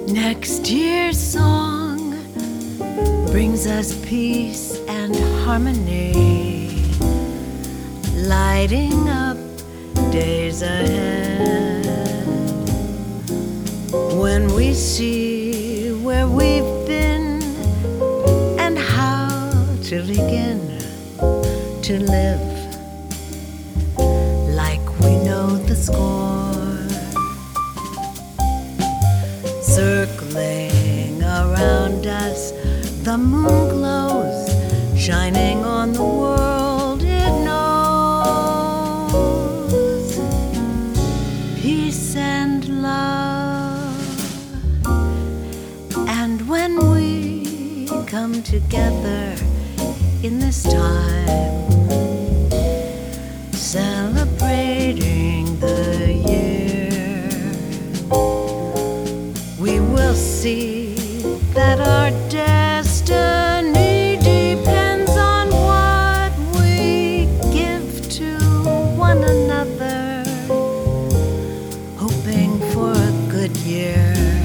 Next year's song brings us peace and harmony, lighting up days ahead. When we see where we've been and how to begin to live like we know the score. Circling around us, the moon glows, shining on the world it knows. Peace and love. And when we come together in this time, celebrating the year, we will see that our destiny depends on what we give to one another, hoping for a good year.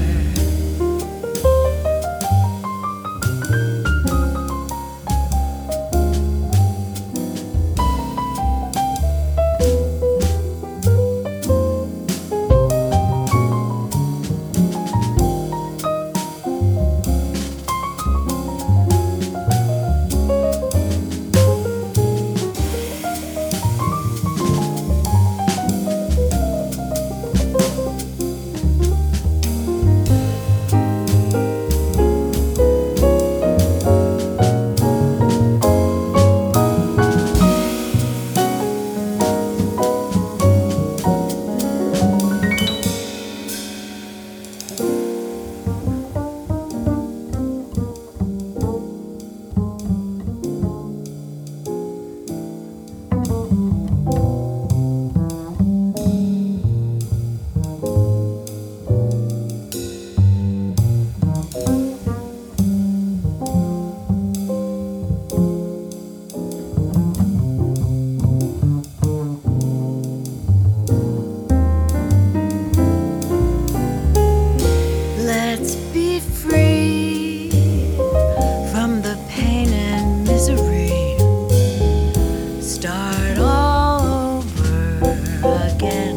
Let's be free from the pain and misery. Start all over again.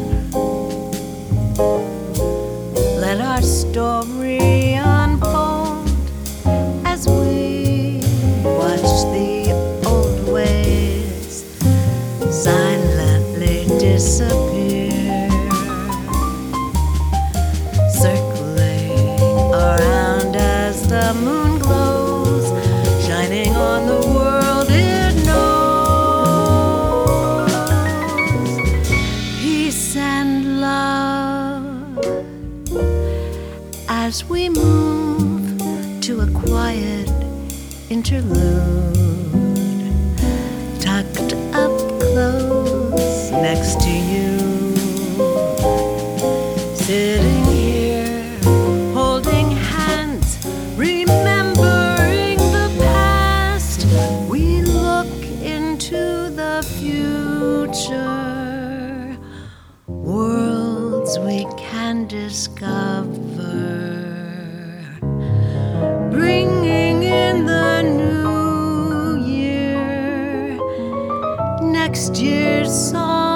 Let our story unfold as we watch the old ways silently disappear. Circling around as the moon glows, shining on the world it knows. Peace and love as we move to a quiet interlude, tucked up close next to you, sitting here holding hands, remembering the past. We look into the future, worlds we can discover, bringing in the new year. Next year's song